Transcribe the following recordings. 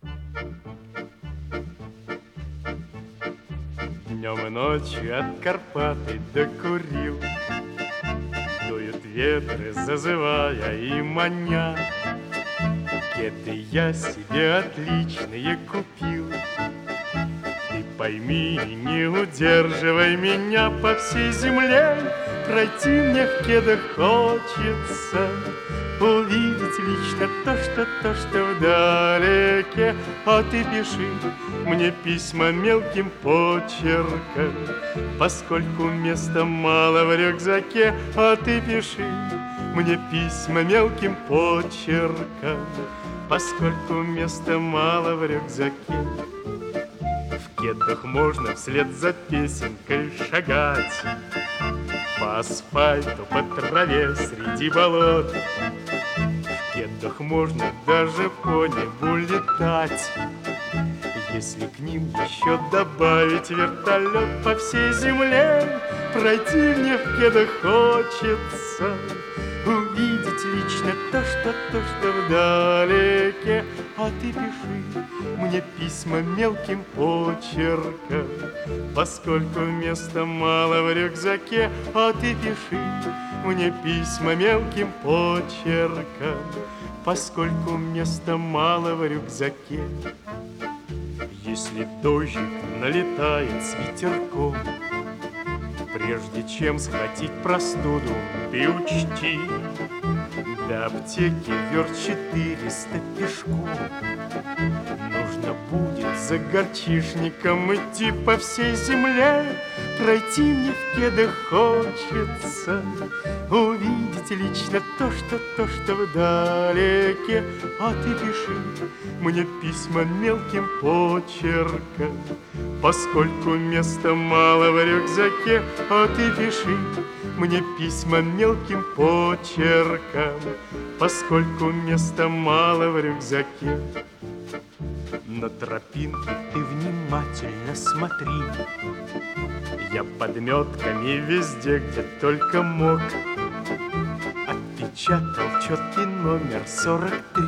Днем и ночью от Карпаты докурил, дуют ветры, зазывая и маня. Кеды я себе отличные купил. Ты пойми, не удерживай меня по всей земле. Пройти мне в кедах хочется, увидеть лично то, что вдалеке. А ты пиши мне письма мелким почерком, поскольку места мало в рюкзаке. А ты пиши мне письма мелким почерком, поскольку места мало в рюкзаке. В кедах можно вслед за песенкой шагать по асфальту, по траве, среди болот. В кедах можно даже по небу летать, если к ним еще добавить вертолет. По всей земле пройти мне в кедах хочется, увидеть лично то, что вдалеке. А ты пиши мне письма мелким почерком, поскольку места мало в рюкзаке. А ты пиши мне письма мелким почерком, поскольку места мало в рюкзаке. Если дождик налетает с ветерком, прежде чем схватить простуду, ты учти, до аптеки верст 400 пешком. Нужно будет за горчишником идти по всей земле. Пройти мне в кедах хочется, увидеть лично то, что вдалеке. А ты пиши мне письма мелким почерком, поскольку места мало в рюкзаке. А ты пиши мне письма мелким почерком, поскольку места мало в рюкзаке. На тропинке ты внимательно смотри, я подметками везде, где только мог, отпечатал четкий номер 43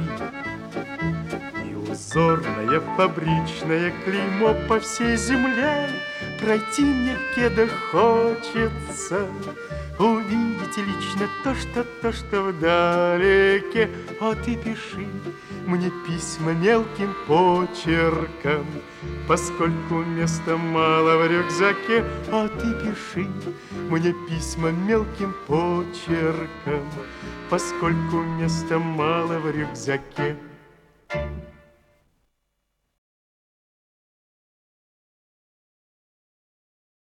и узорное фабричное клеймо. По всей земле пройти мне в кедах хочется, увидеть лично то, что вдалеке. А ты пиши мне письма мелким почерком, поскольку места мало в рюкзаке. А ты пиши мне письма мелким почерком, поскольку места мало в рюкзаке.